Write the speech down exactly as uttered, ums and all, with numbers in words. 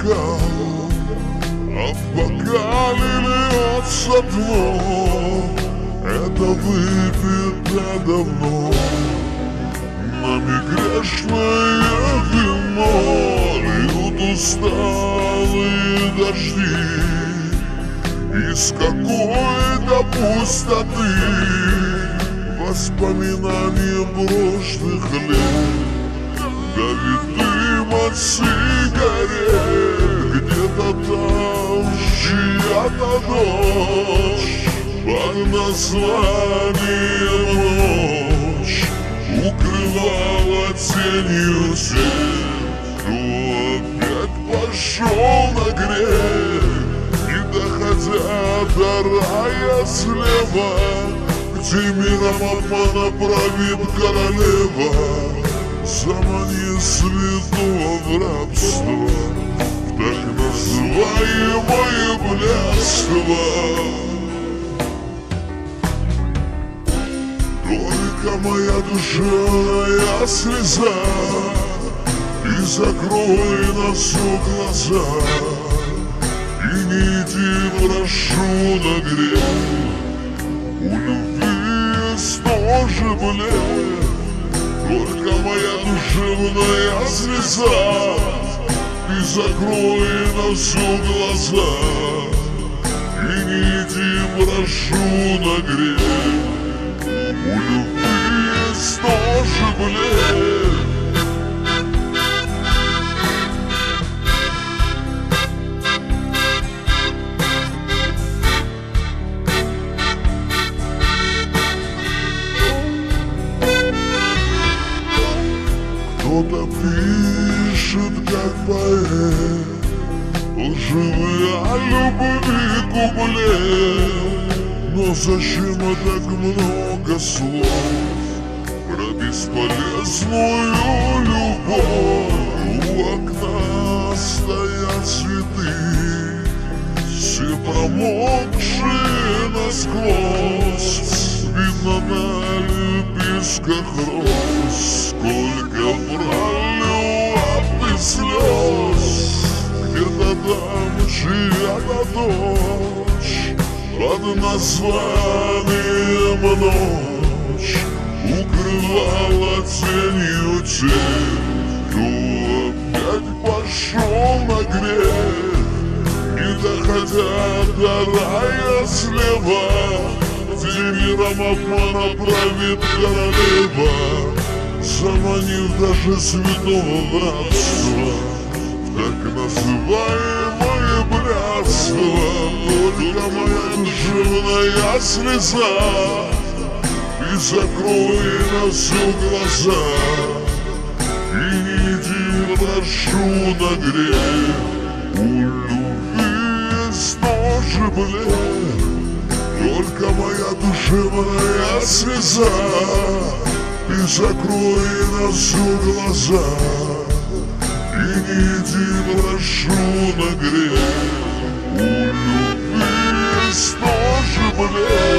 бокал, а в бокале льется дно. Это выпито давно, нами грешное вино. Льют усталые дожди из какой-то пустоты, воспоминания прошлых лет. Давит дым от сигарет, где-то там чья-то дочь под названием ночь укрывала тенью тех, кто опять пошел на грех, не доходя до рая слева, где миром обмана правит королева. Замани святого в рабство, в так называемое блядство. Только моя душевная слеза, и закрой на все глаза, и не иди, прошу, на грех. У любви есть тоже блед. Только моя душевная слеза, и закрой на все глаза, и не иди, прошу, на грех. У любви есть тоже блед. Кто-то пишет, как поэт, лживые о любви куплет. Но зачем так много слов про бесполезную любовь? У окна стоят цветы, все промокшие насквозь. Видно на лепестках роз сколько пролила ты слез. Где-то там чья-то дочь под названием ночь укрывала тенью тех, кто опять пошел на грех, не доходя до рая слева, где миром обмана правит королева. Заманив даже святого в рабство, в так называемое блядство. Только моя душевная слеза, и закрой на все глаза, и не иди, прошу, на грех. У любви есть тоже блед. Только моя душевная слеза, и закрой на все глаза, и не иди, прошу, на грех. У любви есть тоже блед.